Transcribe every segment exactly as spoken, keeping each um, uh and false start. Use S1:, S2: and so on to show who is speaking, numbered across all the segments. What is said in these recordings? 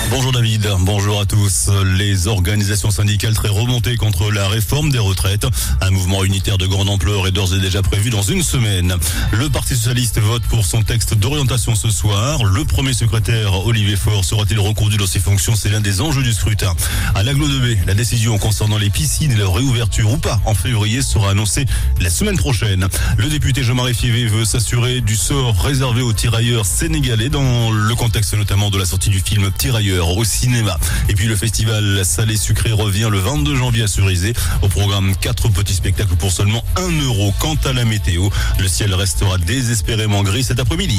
S1: Bonjour David, bonjour à tous. Les organisations syndicales très remontées contre la réforme des retraites. Un mouvement unitaire de grande ampleur est d'ores et déjà prévu dans une semaine. Le Parti socialiste vote pour son texte d'orientation ce soir. Le premier secrétaire, Olivier Faure, sera-t-il reconduit dans ses fonctions? C'est l'un des enjeux du scrutin. À l'Aglo de B, la décision concernant les piscines et leur réouverture ou pas en février sera annoncée la semaine prochaine. Le député Jean-Marie Fievé veut s'assurer du sort réservé aux tirailleurs sénégalais dans le contexte notamment de la sortie du film Tirailleurs au cinéma. Et puis le festival Salé Sucré revient le vingt-deux janvier à Cerisay. Au programme, quatre petits spectacles pour seulement un euro. Quant à la météo, le ciel restera désespérément gris cet après-midi.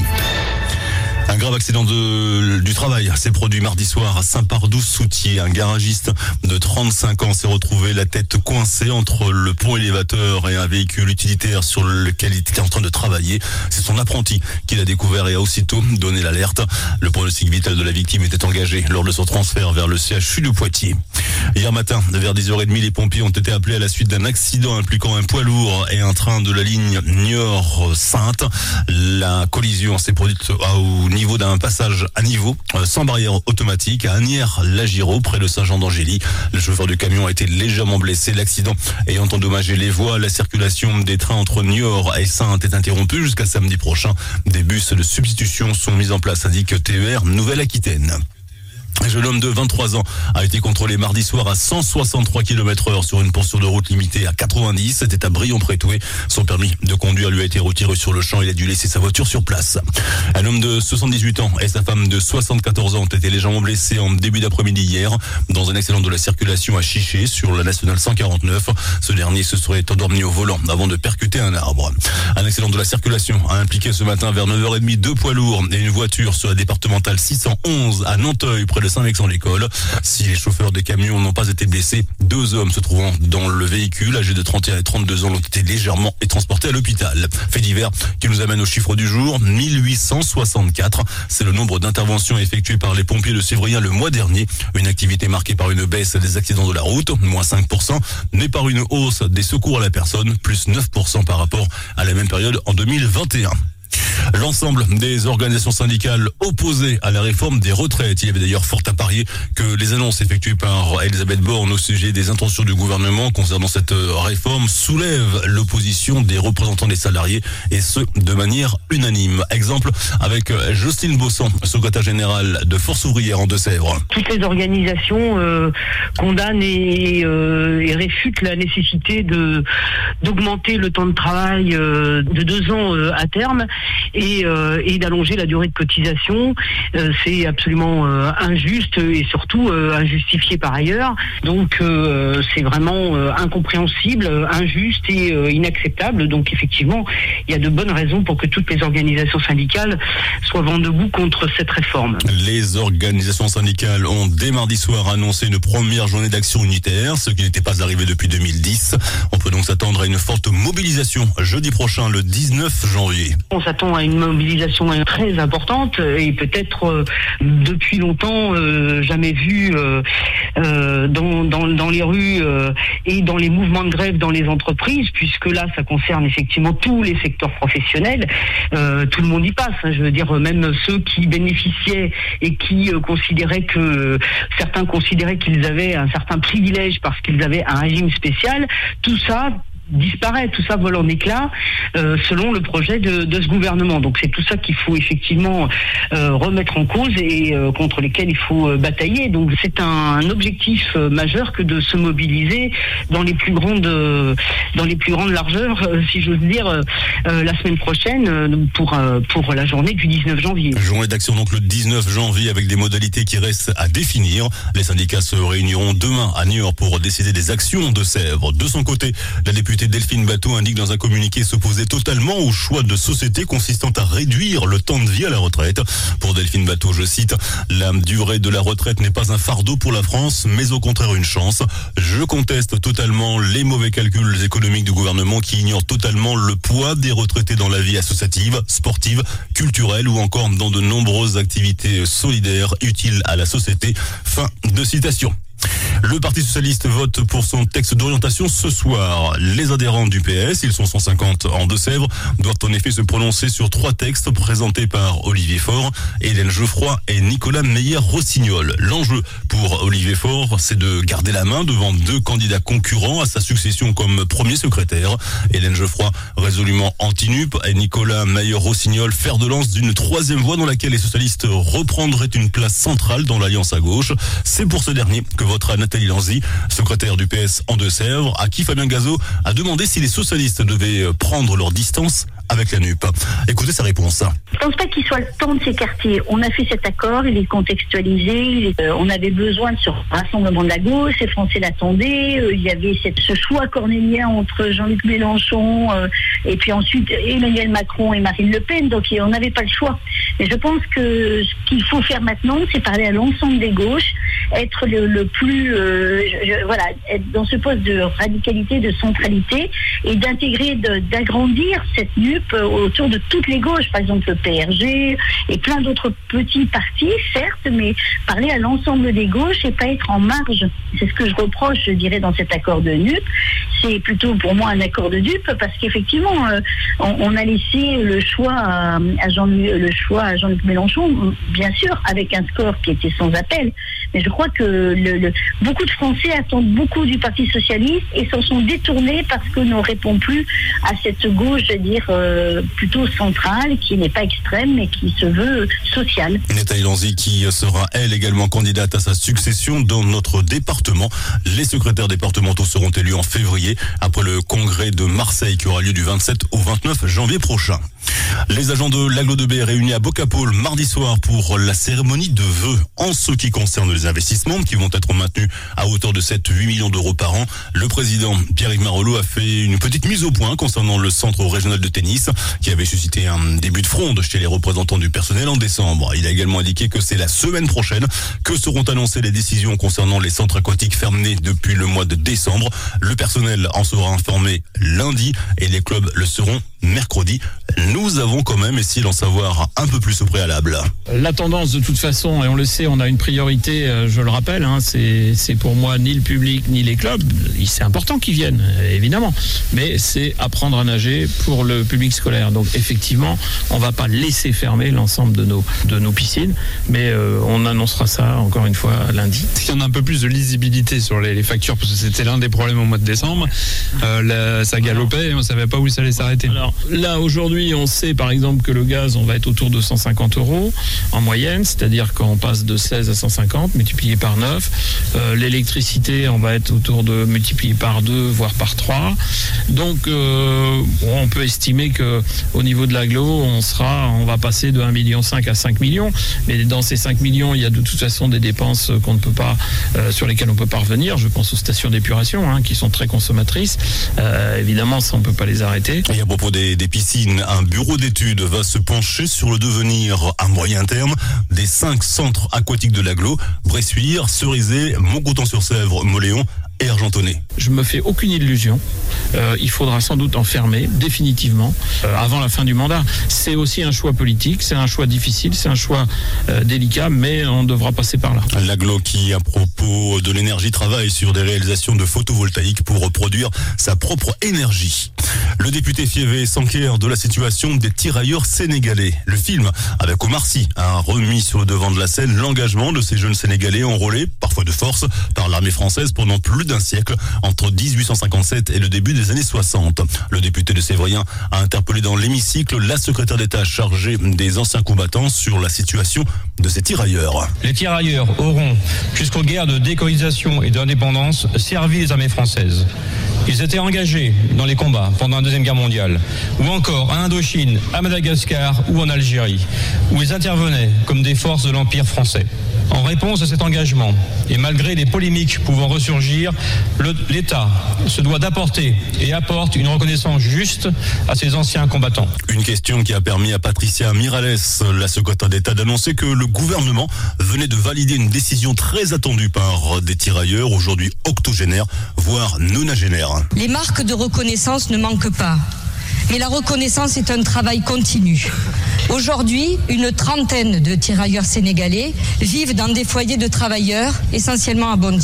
S1: Un grave accident de, du travail s'est produit mardi soir à Saint-Pardoux-Soutier. Un garagiste de trente-cinq ans s'est retrouvé la tête coincée entre le pont élévateur et un véhicule utilitaire sur lequel il était en train de travailler. C'est son apprenti qui l'a découvert et a aussitôt donné l'alerte. Le pronostic vital de la victime était engagé lors de son transfert vers le C H U de Poitiers. Hier matin, vers dix heures trente, les pompiers ont été appelés à la suite d'un accident impliquant un poids lourd et un train de la ligne Niort-Saintes. La collision s'est produite au niveau d'un passage à niveau sans barrière automatique à Asnières-la-Giraud près de Saint-Jean-d'Angély. Le chauffeur du camion a été légèrement blessé. L'accident ayant endommagé les voies, la circulation des trains entre Niort et Saintes est interrompue jusqu'à samedi prochain. Des bus de substitution sont mis en place, indique T E R Nouvelle-Aquitaine. Un jeune homme de vingt-trois ans a été contrôlé mardi soir à cent soixante-trois kilomètres heure sur une portion de route limitée à quatre-vingt-dix. C'était à Brion-Prétoué. Son permis de conduire lui a été retiré sur le champ. Il a dû laisser sa voiture sur place. Un homme de soixante-dix-huit ans et sa femme de soixante-quatorze ans ont été légèrement blessés en début d'après-midi hier dans un accident de la circulation à Chiché sur la nationale cent quarante-neuf. Ce dernier se serait endormi au volant avant de percuter un arbre. Un accident de la circulation a impliqué ce matin vers neuf heures trente deux poids lourds et une voiture sur la départementale six cent onze à Nanteuil près de Saint-Vexin-l'École. Si les chauffeurs des camions n'ont pas été blessés, deux hommes se trouvant dans le véhicule, âgés de trente et un et trente-deux ans, ont été légèrement et transportés à l'hôpital. Fait divers qui nous amène au chiffre du jour, mille huit cent soixante-quatre. C'est le nombre d'interventions effectuées par les pompiers de Sévrien le mois dernier. Une activité marquée par une baisse des accidents de la route, moins cinq pour cent, mais par une hausse des secours à la personne, plus neuf pour cent par rapport à la même période en deux mille vingt et un. L'ensemble des organisations syndicales opposées à la réforme des retraites. Il y avait d'ailleurs fort à parier que les annonces effectuées par Elisabeth Borne au sujet des intentions du gouvernement concernant cette réforme soulèvent l'opposition des représentants des salariés et ce, de manière unanime. Exemple avec Jocelyne Bossan, secrétaire générale de Force ouvrière en Deux-Sèvres.
S2: Toutes les organisations euh, condamnent et, euh, et réfutent la nécessité de d'augmenter le temps de travail euh, de deux ans euh, à terme. Et, euh, et d'allonger la durée de cotisation. Euh, c'est absolument euh, injuste et surtout euh, injustifié par ailleurs. Donc euh, c'est vraiment euh, incompréhensible, injuste et euh, inacceptable. Donc effectivement, il y a de bonnes raisons pour que toutes les organisations syndicales soient vent debout contre cette réforme.
S1: Les organisations syndicales ont dès mardi soir annoncé une première journée d'action unitaire, ce qui n'était pas arrivé depuis deux mille dix. On peut donc s'attendre à une forte mobilisation jeudi prochain, le dix-neuf janvier.
S2: On s'attend à une mobilisation très importante et peut-être euh, depuis longtemps euh, jamais vue euh, euh, dans, dans, dans les rues euh, et dans les mouvements de grève dans les entreprises, puisque là ça concerne effectivement tous les secteurs professionnels. Euh, tout le monde y passe, hein, je veux dire même ceux qui bénéficiaient et qui euh, considéraient que euh, certains considéraient qu'ils avaient un certain privilège parce qu'ils avaient un régime spécial. Tout ça disparaît, tout ça vole en éclats euh, selon le projet de, de ce gouvernement. Donc c'est tout ça qu'il faut effectivement euh, remettre en cause et euh, contre lesquels il faut euh, batailler. Donc c'est un, un objectif euh, majeur que de se mobiliser dans les plus grandes euh, dans les plus grandes largeurs, euh, si j'ose dire, euh, euh, la semaine prochaine euh, pour euh, pour la journée du dix-neuf janvier.
S1: Journée d'action donc le dix-neuf janvier avec des modalités qui restent à définir. Les syndicats se réuniront demain à Niort pour décider des actions de Sèvres. De son côté, la députée Delphine Batho indique dans un communiqué s'opposer totalement au choix de société consistant à réduire le temps de vie à la retraite. Pour Delphine Batho, je cite, « La durée de la retraite n'est pas un fardeau pour la France, mais au contraire une chance. Je conteste totalement les mauvais calculs économiques du gouvernement qui ignorent totalement le poids des retraités dans la vie associative, sportive, culturelle ou encore dans de nombreuses activités solidaires utiles à la société. » Fin de citation. Le Parti socialiste vote pour son texte d'orientation ce soir. Les adhérents du P S, ils sont cent cinquante en Deux-Sèvres, doivent en effet se prononcer sur trois textes présentés par Olivier Faure, Hélène Geoffroy et Nicolas Meyer-Rossignol. L'enjeu pour Olivier Faure, c'est de garder la main devant deux candidats concurrents à sa succession comme premier secrétaire. Hélène Geoffroy, résolument anti-N U P, et Nicolas Meyer-Rossignol, fer de lance d'une troisième voie dans laquelle les socialistes reprendraient une place centrale dans l'alliance à gauche. C'est pour ce dernier que votera Nathalie Lanzy, secrétaire du P S en Deux-Sèvres, à qui Fabien Gazot a demandé si les socialistes devaient prendre leur distance avec la N U P. Écoutez sa réponse.
S3: Je pense pas qu'il soit le temps de s'écarter. On a fait cet accord, il est contextualisé, il est, euh, on avait besoin de ce rassemblement de la gauche, les Français l'attendaient, euh, il y avait cette, ce choix cornélien entre Jean-Luc Mélenchon euh, et puis ensuite Emmanuel Macron et Marine Le Pen, donc on n'avait pas le choix. Mais je pense que ce qu'il faut faire maintenant, c'est parler à l'ensemble des gauches, être le, le plus, euh, je, je, voilà, être dans ce poste de radicalité, de centralité, et d'intégrer, de, d'agrandir cette N U P autour de toutes les gauches, par exemple le P R G et plein d'autres petits partis, certes, mais parler à l'ensemble des gauches et pas être en marge. C'est ce que je reproche, je dirais, dans cet accord de N U P. C'est plutôt pour moi un accord de dupe parce qu'effectivement, euh, on, on a laissé le choix à, à Jean, le choix à Jean-Luc Mélenchon, bien sûr, avec un score qui était sans appel. Mais je crois que le, le, beaucoup de Français attendent beaucoup du Parti socialiste et s'en sont détournés parce que ne répond plus à cette gauche, je veux dire, euh, plutôt centrale, qui n'est pas extrême, mais qui se veut sociale.
S1: Nathalie Lanzy qui sera, elle, également candidate à sa succession dans notre département. Les secrétaires départementaux seront élus en février, après le congrès de Marseille qui aura lieu du vingt-sept au vingt-neuf janvier prochain. Les agents de l'Aglo deux B réunis à Bocapole mardi soir pour la cérémonie de vœux. En ce qui concerne les investissements qui vont être maintenus à hauteur de sept à huit millions d'euros par an, le président Pierre-Yves Marolleau a fait une petite mise au point concernant le centre régional de tennis qui avait suscité un début de fronde chez les représentants du personnel en décembre. Il a également indiqué que c'est la semaine prochaine que seront annoncées les décisions concernant les centres aquatiques fermés depuis le mois de décembre. Le personnel en sera informé lundi et les clubs le seront mercredi. Nous avons quand même essayé d'en savoir un peu plus au préalable.
S4: La tendance, de toute façon, et on le sait, on a une priorité, je le rappelle, hein, c'est, c'est pour moi ni le public ni les clubs. C'est important qu'ils viennent, évidemment, mais c'est apprendre à nager pour le public scolaire. Donc effectivement, on ne va pas laisser fermer l'ensemble de nos, de nos piscines, mais euh, on annoncera ça encore une fois lundi.
S5: Il y en a un peu plus de lisibilité sur les, les factures, parce que c'était l'un des problèmes au mois de décembre. Euh, la, ça galopait et on ne savait pas où ça allait s'arrêter.
S4: Alors là, aujourd'hui, on sait par exemple que le gaz, on va être autour de cent cinquante euros en moyenne, c'est-à-dire qu'on passe de seize à cent cinquante, multiplié par neuf. Euh, l'électricité, on va être autour de multiplié par deux, voire par trois. Donc, euh, bon, on peut estimer que au niveau de l'agglo, on sera, on va passer de un virgule cinq million à cinq millions. Mais dans ces cinq millions, il y a de toute façon des dépenses qu'on ne peut pas, euh, sur lesquelles on ne peut pas revenir. Je pense aux stations d'épuration, hein, qui sont très consommatrices. Euh, évidemment, ça, on ne peut pas les arrêter.
S1: Et à propos des, des piscines, un bureau d'études va se pencher sur le devenir à moyen terme des cinq centres aquatiques de l'agglo: Bressuire, Cerizay, Montcoutan-sur-Sèvre, Mauléon et Argentonnet.
S4: Je me fais aucune illusion. Euh, il faudra sans doute en fermer définitivement euh, avant la fin du mandat. C'est aussi un choix politique, c'est un choix difficile, c'est un choix euh, délicat, mais on devra passer par là.
S1: L'agglo qui, à propos de l'énergie, travaille sur des réalisations de photovoltaïque pour produire sa propre énergie. Le député Fievé s'enquiert de la situation des tirailleurs sénégalais. Le film avec Omar Sy a remis sur le devant de la scène l'engagement de ces jeunes Sénégalais enrôlés, parfois de force, par l'armée française pendant plus d'un siècle, entre dix-huit cent cinquante-sept et le début des années soixante. Le député de Sévrien a interpellé dans l'hémicycle la secrétaire d'État chargée des anciens combattants sur la situation de ces tirailleurs.
S6: Les tirailleurs auront, jusqu'aux guerres de décolonisation et d'indépendance, servi les armées françaises. Ils étaient engagés dans les combats pendant la Deuxième Guerre mondiale, ou encore à Indochine, à Madagascar ou en Algérie, où ils intervenaient comme des forces de l'Empire français. En réponse à cet engagement, et malgré les polémiques pouvant ressurgir, le, l'État se doit d'apporter et apporte une reconnaissance juste à ces anciens combattants.
S1: Une question qui a permis à Patricia Miralles, la secrétaire d'État, d'annoncer que le gouvernement venait de valider une décision très attendue par des tirailleurs, aujourd'hui octogénaires, voire nonagénaires.
S7: Les marques de reconnaissance ne manquent pas. Mais la reconnaissance est un travail continu. Aujourd'hui, une trentaine de tirailleurs sénégalais vivent dans des foyers de travailleurs, essentiellement à Bondy.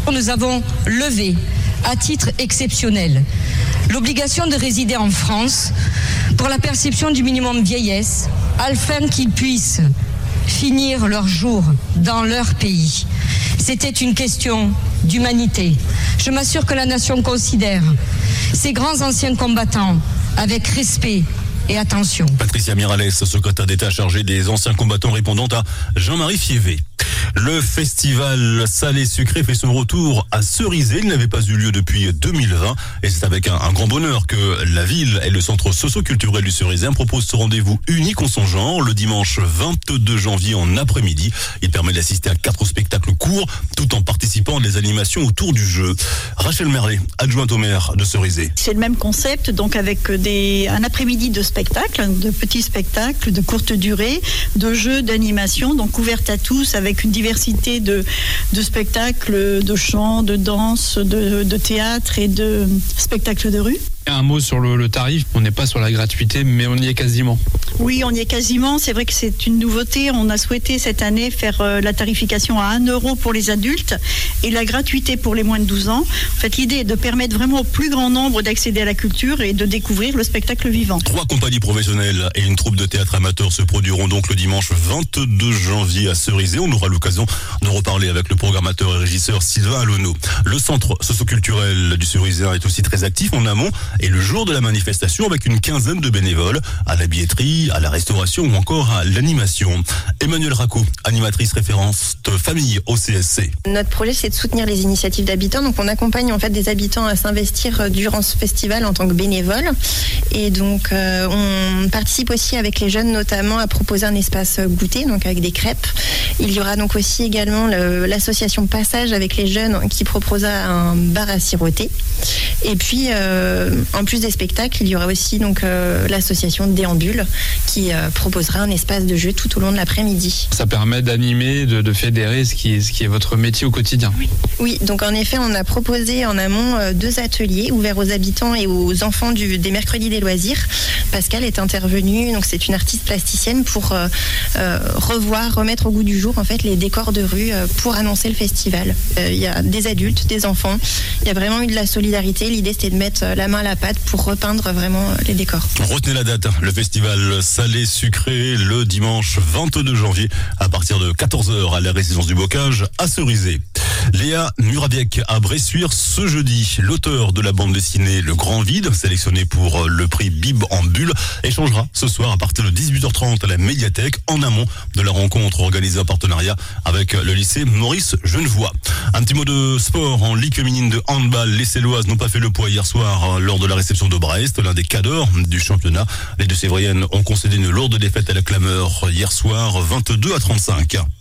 S7: Nous avons levé, à titre exceptionnel, l'obligation de résider en France pour la perception du minimum vieillesse, afin qu'ils puissent finir leurs jours dans leur pays. C'était une question d'humanité. Je m'assure que la nation considère ces grands anciens combattants avec respect et attention.
S1: Patricia Miralles, secrétaire d'État chargée des anciens combattants, répondant à Jean-Marie Fievé. Le festival Salé Sucré fait son retour à Cerizay. Il n'avait pas eu lieu depuis deux mille vingt et c'est avec un, un grand bonheur que la ville et le centre socio-culturel du Cerizay proposent ce rendez-vous unique en son genre le dimanche vingt-deux janvier en après-midi. Il permet d'assister à quatre spectacles courts tout en participant à des animations autour du jeu. Rachel Merlet, adjointe au maire de Cerizay.
S8: C'est le même concept, donc avec des, un après-midi de spectacles, de petits spectacles de courte durée, de jeux, d'animation, donc ouvertes à tous avec une diversité de, de spectacles, de chant, de danse, de, de théâtre et de spectacles de rue.
S5: Un mot sur le, le tarif, on n'est pas sur la gratuité, mais on y est quasiment.
S8: Oui, on y est quasiment. C'est vrai que c'est une nouveauté. On a souhaité cette année faire euh, la tarification à un euro pour les adultes et la gratuité pour les moins de douze ans. En fait, l'idée est de permettre vraiment au plus grand nombre d'accéder à la culture et de découvrir le spectacle vivant.
S1: Trois compagnies professionnelles et une troupe de théâtre amateur se produiront donc le dimanche vingt-deux janvier à Cerizay. On aura l'occasion de reparler avec le programmateur et régisseur Sylvain Alonneau. Le centre socio-culturel du Cerizay est aussi très actif en amont. Et le jour de la manifestation, avec une quinzaine de bénévoles, à la billetterie, à la restauration ou encore à l'animation. Emmanuelle Racco, animatrice référence de famille au C S C.
S9: Notre projet, c'est de soutenir les initiatives d'habitants. Donc, on accompagne en fait des habitants à s'investir durant ce festival en tant que bénévoles. Et donc, euh, on participe aussi avec les jeunes, notamment à proposer un espace goûter, donc avec des crêpes. Il y aura donc aussi également le, l'association Passage avec les jeunes qui proposera un bar à siroter. Et puis, euh, en plus des spectacles, il y aura aussi donc euh, l'association Déambule qui euh, proposera un espace de jeu tout au long de l'après-midi.
S5: Ça permet d'animer, de, de fédérer ce qui, est, ce qui est votre métier au quotidien.
S9: Oui. Oui, donc en effet, on a proposé en amont euh, deux ateliers ouverts aux habitants et aux enfants du, des mercredis des loisirs. Pascal est intervenue, donc c'est une artiste plasticienne pour euh, euh, revoir, remettre au goût du jour en fait les décors de rue euh, pour annoncer le festival. Euh, il y a des adultes, des enfants. Il y a vraiment eu de la solidarité. L'idée, c'était de mettre la main à la pâte pour repeindre vraiment les décors.
S1: Retenez la date, le festival Salé Sucré le dimanche vingt-deux janvier à partir de quatorze heures à la résidence du Bocage à Cerizay. Léa Murabiec à Bressuire ce jeudi. L'auteur de la bande dessinée Le Grand Vide, sélectionné pour le prix Bib en Bulle, échangera ce soir à partir de dix-huit heures trente à la médiathèque en amont de la rencontre organisée en partenariat avec le lycée Maurice Genevoix. Un petit mot de sport en Ligue féminine de handball. Les Céloises n'ont pas fait le poids hier soir lors de la réception de Brest, l'un des cadors du championnat. Les deux Sévriennes ont concédé une lourde défaite à la Clameur hier soir, vingt-deux à trente-cinq.